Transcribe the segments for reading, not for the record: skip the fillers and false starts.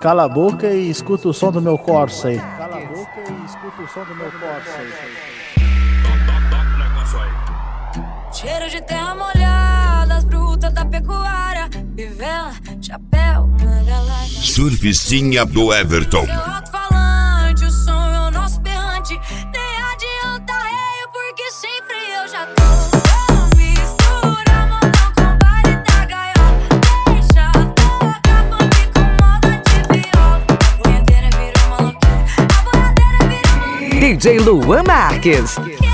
Cala a boca e escuta o som do meu Corsa aí. Cala a boca e escuta o som do meu Corsa aí. Cheiro de terra molhada, as brutas da pecuária, vivela, chapéu, manga larga. Surfistinha do Everton. Seu alto-falante, o som é o nosso berrante. Nem adianta reio, porque sempre eu já tô. Mistura montão com baile da gaiola. Deixa tocar funk com moda de viola. A boiadeira virou maloqueira, a boiadeira virou maloqueira. DJ Luan Marques.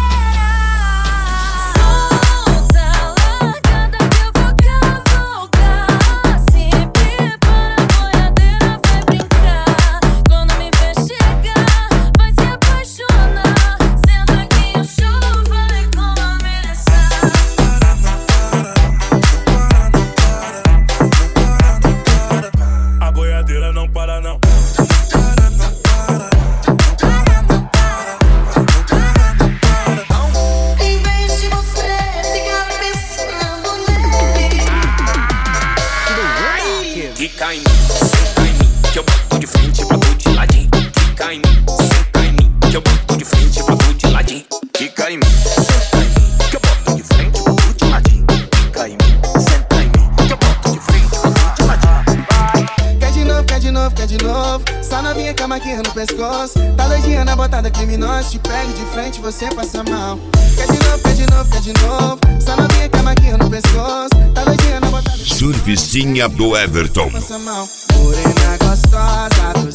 Fica em mim, senta em mim, que eu boto de frente pra tu de ladinho. Fica em mim, senta em mim, que eu boto de frente pra tu de ladinho. Fica em mim, senta em mim, que eu boto de frente pra tu de ladinho. Fica em mim, senta em mim, que eu boto de frente pra tu de ladinho. Quer de novo, quer de novo, quer de novo. Só novinha com a maquinha no pescoço. Tá doidinha na botada criminosa. Te pego de frente, você passa mal. Quer de novo, quer de novo, quer de novo. Só novinha com a maquinha no pescoço. Tá doidinha na botada. Surfistinha do Everton. Passa mal. Morena gostosa do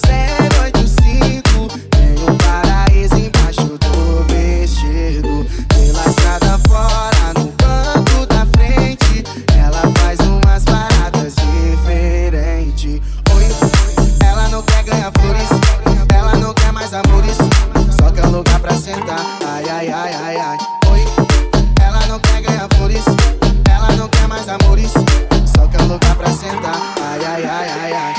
085. Tem um paraíso embaixo do vestido. Pela estrada fora, no banco da frente. Ela faz umas paradas diferentes. Oi, ela não quer ganhar flores. Ela não quer mais amores. Só quer um lugar pra sentar. Ai, ai, ai, ai, ai. Oi, ela não quer ganhar flores. Ela não quer mais amores. Só quer um lugar pra sentar. Ai, ai, ai, ai, ai.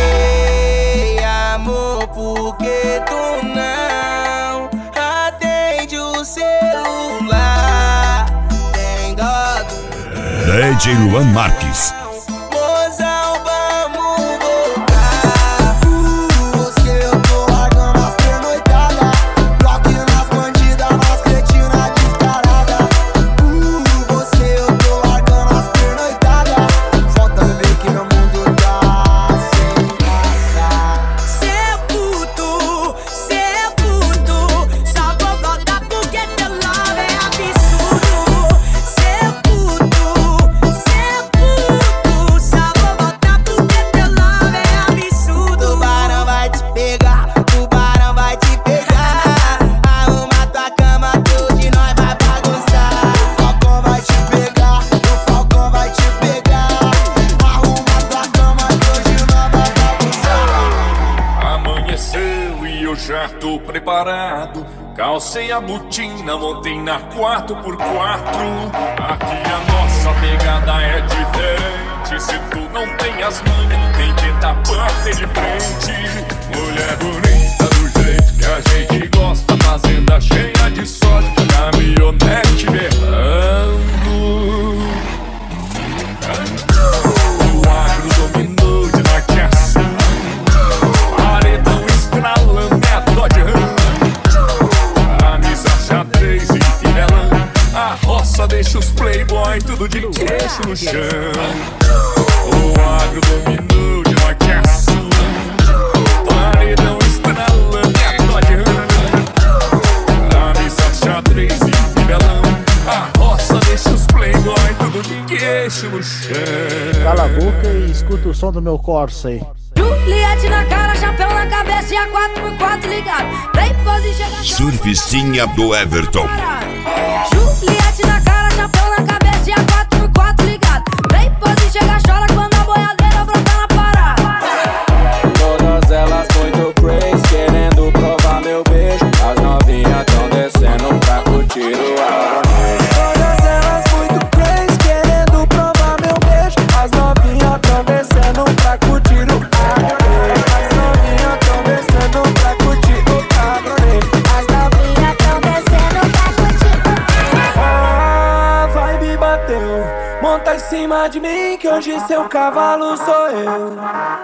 Ei, amor, por que tu não atende o celular? Tem dó do DJ Luan Marques. mozão, vamos voltar. Você eu tô largando as pernoitadas. Bloque nas bandidas, nas cretinas descarada. Você eu tô largando as pernoitadas. Volta, bebê, que meu mundo tá sem graça. Cê é puto, só vou voltar porque teu love é absurdo. Cê é puto, só vou voltar porque teu love é absurdo. Tubarão vai te pegar, tubarão vai te pegar. Arruma tua cama que hoje nós vai bagunçar. O falcão vai te pegar, o falcão vai te pegar. Arruma tua cama que hoje nós vai bagunçar. Amanheceu e eu já tô preparado. Calcei a botina, montei na 4x4. Aqui a nossa pegada é diferente. Se tu não tem as manhas, nem tenta bater de frente. Mulher bonita do jeito que a gente gosta, fazenda cheia de soja, caminhonete berrando. O agro dominou de norte a sul. Paredão estralando, é a Dodge Ram. Camisa xadrez e fivelão. A roça deixa os playboy tudo de queixo no chão. O agro dominou de norte a sul. Paredão estralando, é a Dodge Ram. Camisa xadrez e fivelão. A roça deixa os playboy tudo de queixo no chão. Cala a boca e escuta o som do meu Corsa aí. Juliette na cara, chapéu na cabeça e a 4x4 ligado. Play pose chega. Surfistinha do Everton. Juliette na cara, chapéu na cabeça e a 4x4 ligado. Play pose chega, chora quando a boiadeira brota na parada. Todas elas muito crazy, querendo provar meu beijo. As novinhas tão descendo pra curtir o agronejo. Todas elas muito crazy, querendo provar meu beijo. As novinhas tão descendo pra curtir o agronejo. As novinhas tão descendo pra curtir o agronejo. As novinhas tão descendo pra curtir. A vibe bateu, monta em cima de mim que hoje seu cavalo sou eu.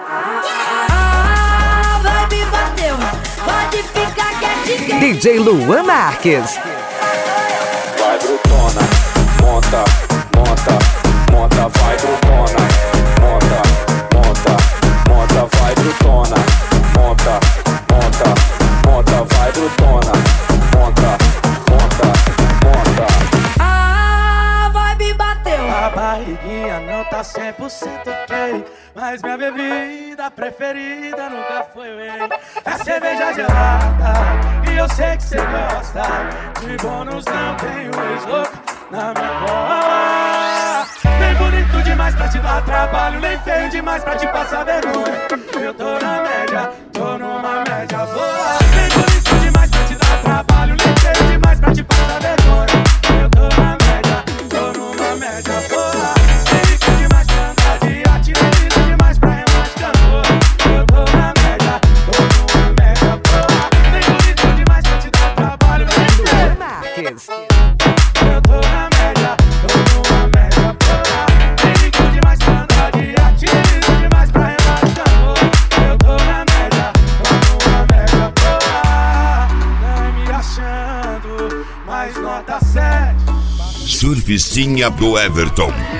A vibe bateu, pode ficar quietinho. DJ Luan Marques. Vai brutona, monta, monta, monta, vai brutona. Monta, monta, monta, vai brutona. Monta, monta, monta, vai brutona. Monta, monta, monta. A vibe bateu. A barriguinha não tá 100% ok, mas minha bebida preferida nunca foi whey. É cerveja gelada e eu sei que cê gosta. De bônus não tenho ex-louco na minha cola. Nem bonito demais pra te dar trabalho, nem feio demais pra te passar vergonha. Eu tô na média, tô numa média boa. Nem bonito demais pra te dar trabalho, nem feio demais pra te passar vergonha. Eu tô na média, tô numa média boa. Nem rico demais pra andar de arte, nem lindo demais pra remar de cantor. Eu tô na média, tô numa média boa. Nem bonito demais pra te dar trabalho, nem feio. Marques. Eu tô na média, tô numa média boa. Nem rico demais pra andar de arte, nem lindo demais pra remar de cantor. Eu tô na média, tô numa média boa. Não me achando, mas nota 7. Surfistinha do Everton.